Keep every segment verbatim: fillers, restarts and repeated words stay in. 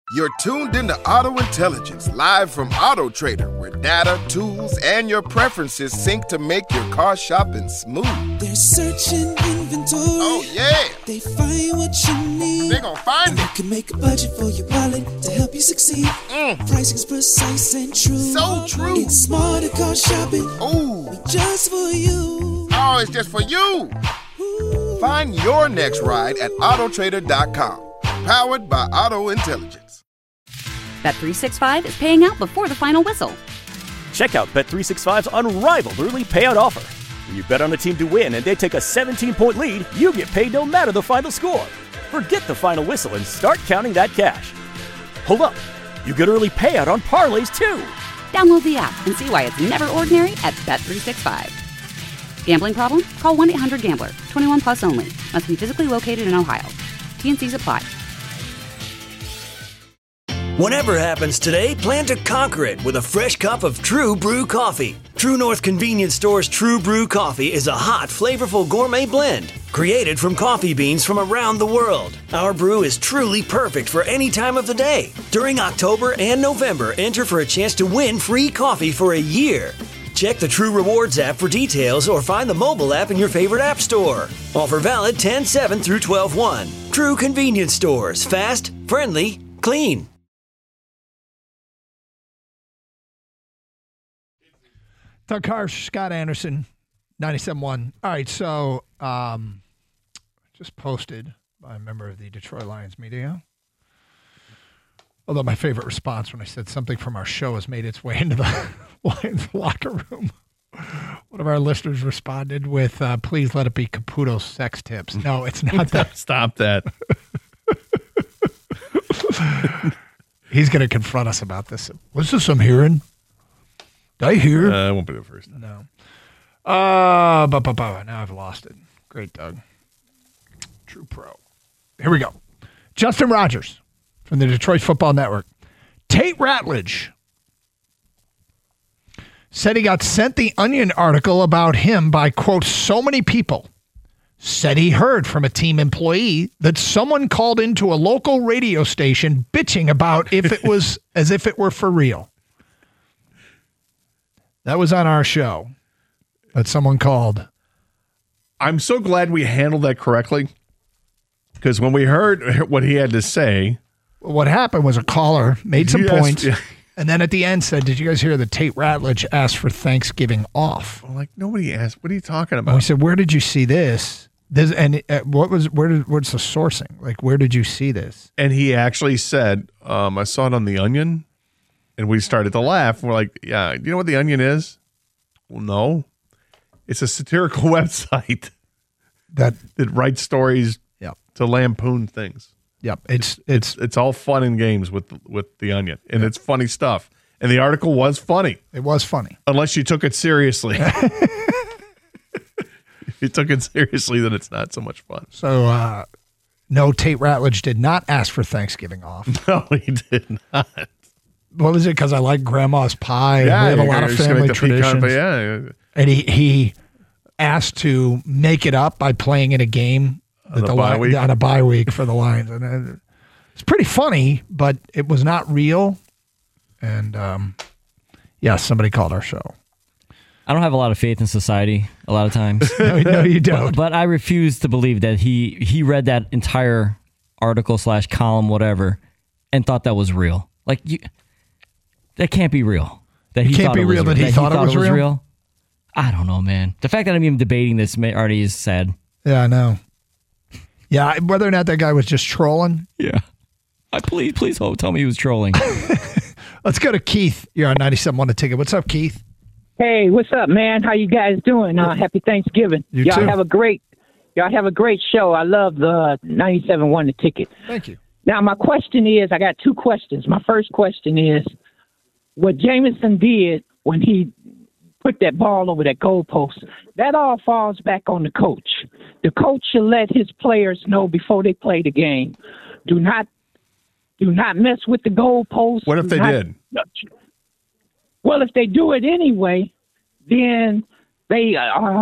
You're tuned into Auto Intelligence, live from Auto Trader, where data, tools, and your preferences sync to make your car shopping smooth. They're searching inventory. Oh, yeah. They find what you need. They're gonna find they it. Can make a budget for your wallet to help you succeed. Mm. Pricing's precise and true. So true. It's smarter car shopping. Ooh. Just for you. Oh, it's just for you. Ooh. Find your next ride at auto trader dot com. Powered by Auto Intelligence. Bet three sixty-five is paying out before the final whistle. Check out Bet three sixty-five's unrivaled early payout offer. When you bet on a team to win and they take a seventeen-point lead, you get paid no matter the final score. Forget the final whistle and start counting that cash. Hold up. You get early payout on parlays, too. Download the app and see why it's never ordinary at Bet three sixty-five. Gambling problem? Call one eight hundred gambler. twenty-one plus only. Must be physically located in Ohio. T N Cs apply. Whatever happens today, plan to conquer it with a fresh cup of True Brew coffee. True North Convenience Store's True Brew coffee is a hot, flavorful gourmet blend created from coffee beans from around the world. Our brew is truly perfect for any time of the day. During October and November, enter for a chance to win free coffee for a year. Check the True Rewards app for details or find the mobile app in your favorite app store. Offer valid ten seven through twelve one. True Convenience Stores. Fast, friendly, clean. Doug Harsh, Scott Anderson, ninety-seven point one. All right, so um, just posted by a member of the Detroit Lions media. Although my favorite response when I said something from our show has made its way into the Lions locker room. One of our listeners responded with, uh, please let it be Caputo's sex tips. No, it's not that. Stop that. He's going to confront us about this. What's this I'm hearing? Did I hear? Uh, I won't be the first. No. Uh, bu- bu- bu- now I've lost it. Great, Doug. True pro. Here we go. Justin Rogers from the Detroit Football Network. Tate Ratledge said he got sent the Onion article about him by, quote, so many people. Said he heard from a team employee that someone called into a local radio station bitching about if it was as if it were for real. That was on our show that someone called. I'm so glad we handled that correctly, because when we heard what he had to say. What happened was a caller made some yes, points yeah. and then at the end said, did you guys hear that Tate Ratledge asked for Thanksgiving off? I'm like, nobody asked. What are you talking And about? we said, where did you see this? This and uh, what was where did what's the sourcing? Like, where did you see this? And he actually said, um, I saw it on The Onion. And we started to laugh. We're like, yeah, do you know what The Onion is? Well, no. It's a satirical website that that writes stories yep. to lampoon things. Yep. It's it's it's, it's all fun and games with with The Onion. And yep. it's funny stuff. And the article was funny. It was funny. Unless you took it seriously. If you took it seriously, then it's not so much fun. So, uh, no, Tate Ratledge did not ask for Thanksgiving off. No, he did not. What was it? Because I like grandma's pie. Yeah, we have a lot of family traditions. Pecan, yeah. And he, he asked to make it up by playing in a game on, that the bye li- on a bye week for the Lions. And it's pretty funny, but it was not real. And um, yes, yeah, somebody called our show. I don't have a lot of faith in society a lot of times. no, no, you don't. But, but I refuse to believe that he, he read that entire article slash column, whatever, and thought that was real. Like, you... That can't be real. That he it can't thought be it was real that real. he that thought, he it, was it was real? real. I don't know, man. The fact that I'm even debating this already is sad. Yeah, I know. Yeah, whether or not that guy was just trolling. Yeah. I please, please hope, tell me he was trolling. Let's go to Keith. You're on ninety-seven point one The Ticket. What's up, Keith? Hey, what's up, man? How you guys doing? Uh, happy Thanksgiving. You y'all too. have a great, y'all have a great show. I love the ninety-seven point one The Ticket. Thank you. Now, my question is, I got two questions. My first question is, what Jameson did when he put that ball over that goalpost, that all falls back on the coach. The coach should let his players know before they play the game. Do not, do not mess with the goalpost. What if Do they not, did? Well, if they do it anyway, then they um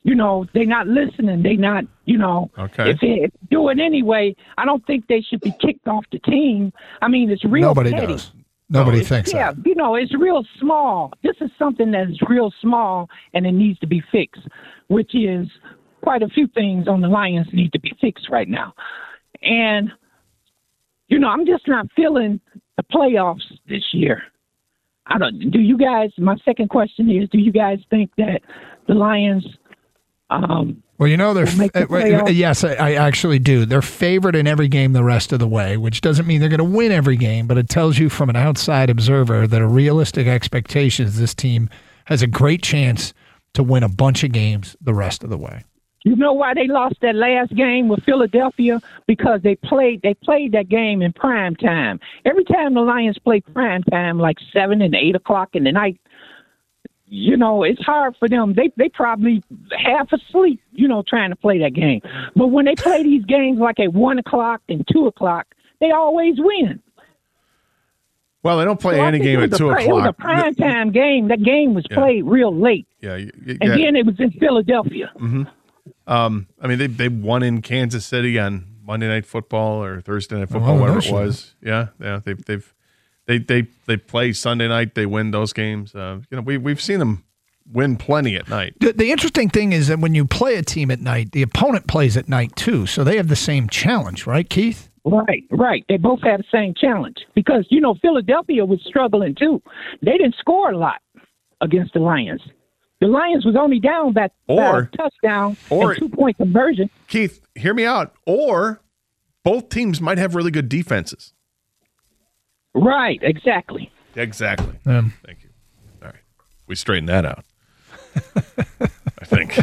you know, they're not listening. They not, you know, Okay. if they do it anyway, I don't think they should be kicked off the team. I mean, it's real Nobody petty. does. Nobody It's- thinks yeah, that. you know, it's real small. This is something that is real small, and it needs to be fixed, which is quite a few things on the Lions need to be fixed right now. And, you know, I'm just not feeling the playoffs this year. I don't. Do you guys? My second question is: do you guys think that the Lions? Um, Well, you know, they're will make the f- uh, playoffs? yes, I, I actually do. They're favored in every game the rest of the way, which doesn't mean they're going to win every game, but it tells you from an outside observer that a realistic expectation is this team has a great chance to win a bunch of games the rest of the way. You know why they lost that last game with Philadelphia? Because they played they played that game in prime time. Every time the Lions play prime time, like seven and eight o'clock in the night, you know, it's hard for them. They they probably half asleep, you know, trying to play that game. But when they play these games like at one o'clock and two o'clock, they always win. Well, they don't play So I any think game it at was two a, It was a o'clock. prime time game. That game was Yeah. played real late, Yeah, you, you, and yeah. then it was in Philadelphia. Um, I mean, they they won in Kansas City on Monday Night Football or Thursday Night Oh, Football, whatever that's it was. Yeah, yeah. They've they've they they they play Sunday night. They win those games. Uh, you know, we we've seen them win plenty at night. The, the interesting thing is that when you play a team at night, the opponent plays at night too, so they have the same challenge, right, Keith? Right, right. They both had the same challenge because, you know, Philadelphia was struggling too. They didn't score a lot against the Lions. The Lions was only down by, by Or- a touchdown or- and two-point conversion. Keith, hear me out. Or both teams might have really good defenses. Right, exactly. Exactly. Um, Thank you. All right, we straightened that out. I think.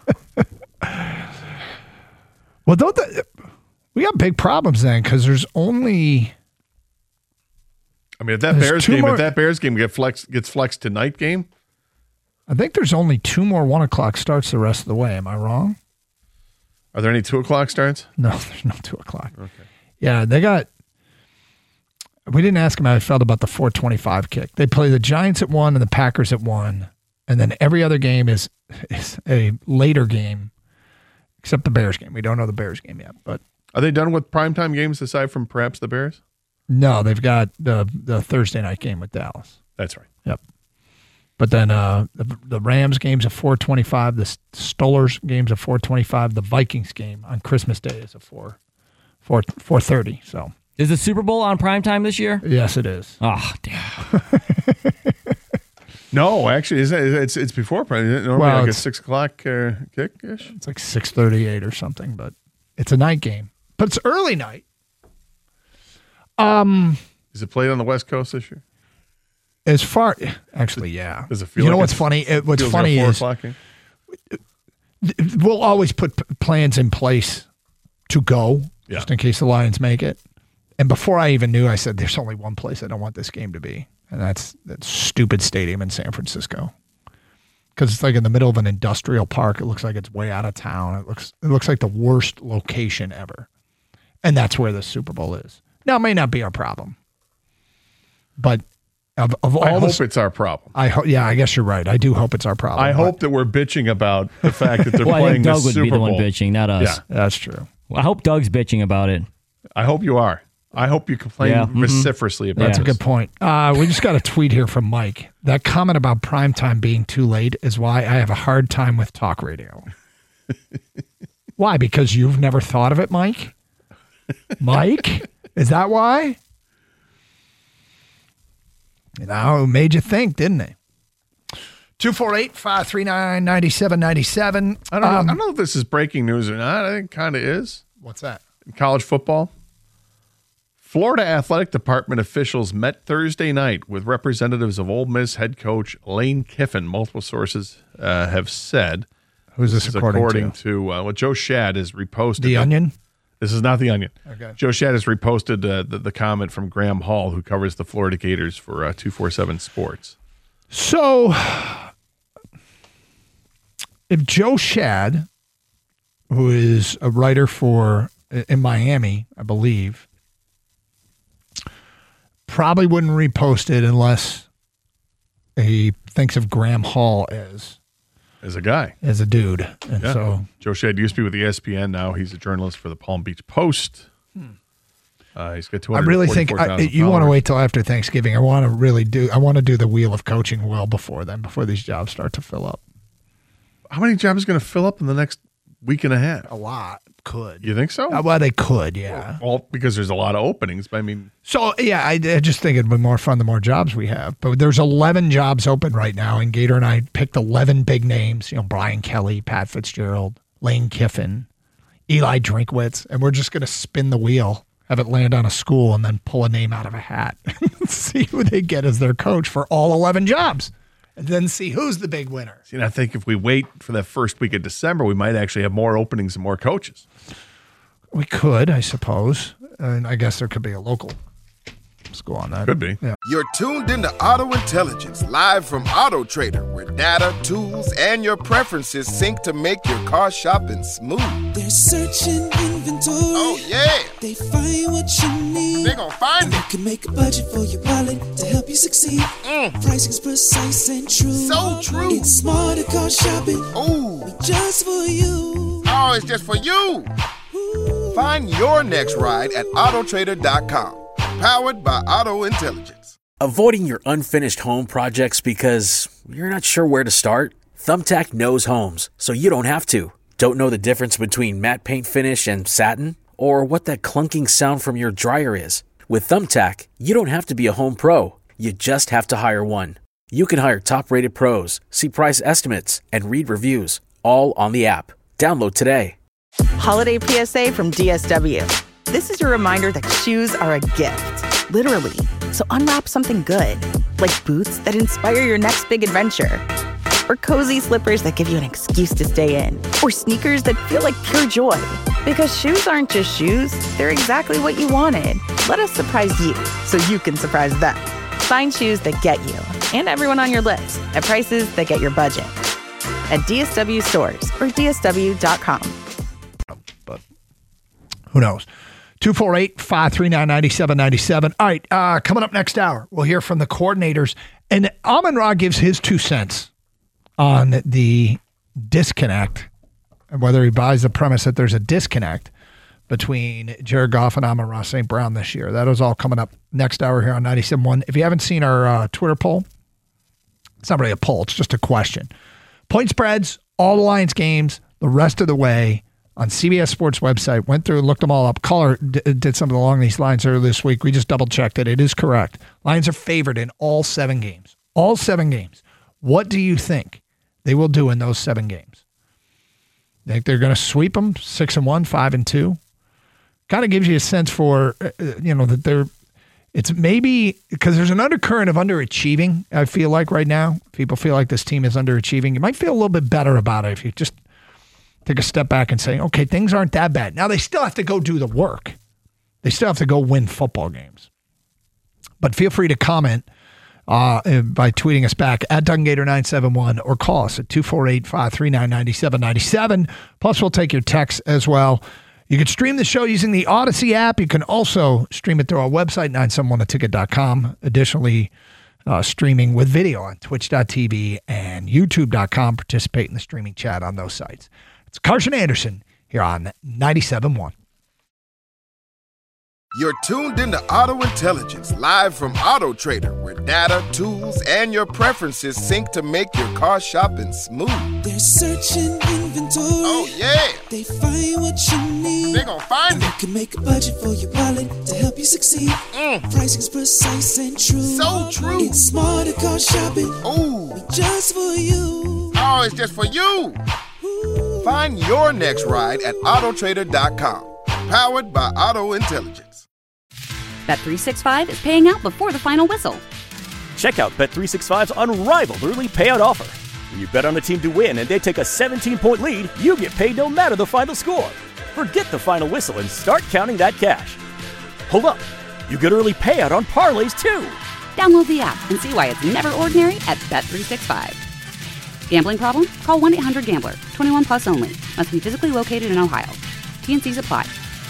Well, don't the, we got big problems then because there's only I mean, if that There's Bears two game, more- if that Bears game get flex gets flexed to night game, I think there's only two more one o'clock starts the rest of the way. Am I wrong? are there any two o'clock starts? No, there's no two o'clock. Okay. Yeah, they got. We didn't ask him how he felt about the four twenty-five kick. They play the Giants at one and the Packers at one, and then every other game is is a later game, except the Bears game. We don't know the Bears game yet, but Are they done with primetime games aside from perhaps the Bears? no, they've got the the Thursday night game with Dallas. That's right. Yep. But then uh, the, the Rams game's at four twenty-five. The Stollers game's at four twenty-five. The Vikings game on Christmas Day is at four four four thirty. So Is the Super Bowl on primetime this year? yes, it is. Oh, damn. No, actually, isn't it? It's it's before prime. Isn't it normally Well, like a it's- six o'clock uh, kick ish. It's like six thirty-eight or something, but it's a night game. But it's early night. Um, Is it played on the West Coast this year? as far actually, yeah. Does it feel You know like what's it's- funny? It, what's feels like a funny four is o'clock game? we'll always put p- plans in place to go Yeah. just in case the Lions make it. And before I even knew, I said, "There's only one place I don't want this game to be, and that's that stupid stadium in San Francisco." Because it's like in the middle of an industrial park. It looks like it's way out of town. It looks it looks like the worst location ever, and that's where the Super Bowl is. Now, it may not be our problem, but of, of all I the hope s- it's our problem. I hope. Yeah, I guess you're right. I do hope it's our problem. I but- hope that we're bitching about the fact that they're Well, I playing think the Doug would Super be the one Bowl. bitching, not us. Yeah. that's true. Well, I hope Doug's bitching about it. I hope you are. I hope you complain Yeah, mhm. vociferously about That's a this. good point. Uh, we just got a tweet here from Mike. That comment about primetime being too late is why I have a hard time with talk radio. Why? Because you've never thought of it, Mike? Mike? Is that why? You know, it made you think, didn't it? two four eight, five three nine, nine seven nine seven. I don't, know, I don't know if this is breaking news or not. I think it kind of is. What's that? In college football, Florida Athletic Department officials met Thursday night with representatives of Ole Miss head coach Lane Kiffin. Multiple sources uh, have said. Who's this is according, according to? to uh, what Joe Shad has reposted. The Onion? This is not the Onion. Okay. Joe Shad has reposted uh, the, the comment from Graham Hall, who covers the Florida Gators for uh, two forty-seven Sports. So, if Joe Shad, who is a writer for in Miami, I believe, probably wouldn't repost it unless he thinks of Graham Hall as as a guy, as a dude. And yeah. so Joe Shedd used to be with E S P N. Now he's a journalist for the Palm Beach Post. Hmm. Uh, he's got two I hundred. really think I, you want to wait till after Thanksgiving. I want to really do. I want to do the wheel of coaching well before then, before these jobs start to fill up. How many jobs are going to fill up in the next week and a half? A lot could. You think so? Uh, well, they could, yeah. Well, well, because there's a lot of openings. But I mean, so yeah, I, I just think it'd be more fun the more jobs we have. But there's eleven jobs open right now, and Gator and I picked eleven big names. You know, Brian Kelly, Pat Fitzgerald, Lane Kiffin, Eli Drinkwitz, and we're just going to spin the wheel. Have it land on a school and then pull a name out of a hat. See who they get as their coach for all eleven jobs. And then see who's the big winner. See, and I think if we wait for that first week of December, we might actually have more openings and more coaches. We could, I suppose. And I guess there could be a local school on that. Could be. Yeah. You're tuned into Auto Intelligence, live from Auto Trader, where data, tools, and your preferences sync to make your car shopping smooth. They're searching inventory. Oh, yeah. They find what you need. They gon' find and it. They can make a budget for your wallet to help you succeed. Mm. Pricing's precise and true. So true. It's smarter car shopping. Ooh. Just for you. Oh, it's just for you. Ooh. Find your next ride at auto trader dot com. Powered by Auto Intelligence. Avoiding your unfinished home projects because you're not sure where to start? Thumbtack knows homes, so you don't have to. Don't know the difference between matte paint finish and satin? Or what that clunking sound from your dryer is? With Thumbtack, you don't have to be a home pro. You just have to hire one. You can hire top-rated pros, see price estimates, and read reviews, all on the app. Download today. Holiday P S A from D S W. This is your reminder that shoes are a gift, literally. So unwrap something good, like boots that inspire your next big adventure, or cozy slippers that give you an excuse to stay in, or sneakers that feel like pure joy. Because shoes aren't just shoes, they're exactly what you wanted. Let us surprise you so you can surprise them. Find shoes that get you and everyone on your list at prices that get your budget at D S W stores or D S W dot com. But who knows? two four eight, five three nine, nine seven nine seven. All right, uh, coming up next hour, we'll hear from the coordinators. And Amon-Ra gives his two cents on the disconnect and whether he buys the premise that there's a disconnect between Jared Goff and Amon-Ra Saint Brown this year. That is all coming up next hour here on ninety-seven point one. If you haven't seen our uh, Twitter poll, it's not really a poll, it's just a question. Point spreads, all the Lions games, the rest of the way, on C B S Sports website, went through, looked them all up. Caller d- did something along these lines earlier this week. We just double-checked it. It is correct. Lions are favored in all seven games. All seven games. What do you think they will do in those seven games? Think they're going to sweep them six and one, five and two? Kind of gives you a sense for, uh, you know, that they're, it's maybe, because there's an undercurrent of underachieving, I feel like right now. People feel like this team is underachieving. You might feel a little bit better about it if you just take a step back and say, okay, things aren't that bad. Now, they still have to go do the work. They still have to go win football games. But feel free to comment uh, by tweeting us back at Doug Gator nine seven one or call us at two four eight, five three nine, nine seven nine seven. Plus, we'll take your texts as well. You can stream the show using the Odyssey app. You can also stream it through our website, nine seven one a ticket dot com. Additionally, uh, streaming with video on twitch dot t v and youtube dot com. Participate in the streaming chat on those sites. It's Carson Anderson here on ninety-seven point one. You're tuned into Auto Intelligence, live from Auto Trader, where data, tools, and your preferences sync to make your car shopping smooth. They're searching inventory. Oh, yeah. They find what you need. They gon' find and it. They can make a budget for your wallet to help you succeed. Mm. Pricing's precise and true. So true. It's smarter car shopping. Ooh. Just for you. Oh, it's just for you. Ooh. Find your next ride at auto trader dot com. Powered by Auto Intelligence. Bet three sixty-five is paying out before the final whistle. Check out Bet three sixty-five's unrivaled early payout offer. When you bet on a team to win and they take a seventeen-point lead, you get paid no matter the final score. Forget the final whistle and start counting that cash. Hold up. You get early payout on parlays, too. Download the app and see why it's never ordinary at Bet three sixty-five. Gambling problem? Call one eight hundred gambler. twenty-one plus only. Must be physically located in Ohio. T and C's apply.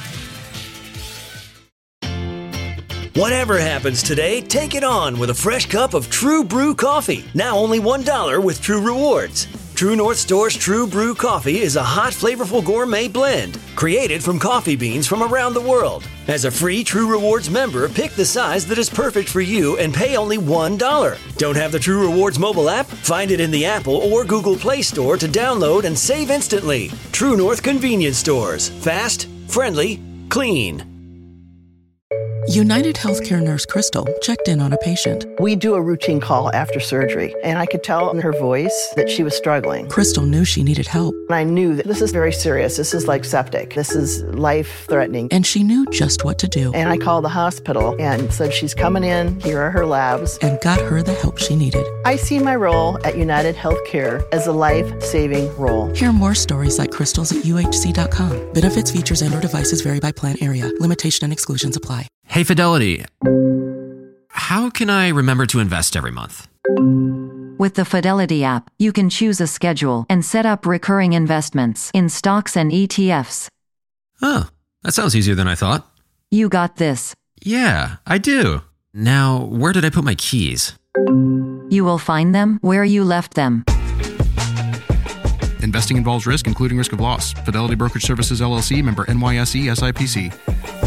Whatever happens today, take it on with a fresh cup of True Brew coffee. Now only one dollar with True Rewards. True North Store's True Brew Coffee is a hot, flavorful gourmet blend created from coffee beans from around the world. As a free True Rewards member, pick the size that is perfect for you and pay only one dollar. Don't have the True Rewards mobile app? Find it in the Apple or Google Play Store to download and save instantly. True North Convenience Stores. Fast, friendly, clean. United Healthcare nurse Crystal checked in on a patient. We do a routine call after surgery, and I could tell in her voice that she was struggling. Crystal knew she needed help. And I knew that this is very serious. This is like septic. This is life-threatening. And she knew just what to do. And I called the hospital and said, she's coming in. Here are her labs. And got her the help she needed. I see my role at United Healthcare as a life-saving role. Hear more stories like Crystal's at U H C dot com. Benefits, features, and or devices vary by plan area. Limitation and exclusions apply. Hey, Fidelity. How can I remember to invest every month? With the Fidelity app, you can choose a schedule and set up recurring investments in stocks and E T Fs. Oh, that sounds easier than I thought. You got this. Yeah, I do. Now, where did I put my keys? You will find them where you left them. Investing involves risk, including risk of loss. Fidelity Brokerage Services, L L C, member N Y S E, S I P C.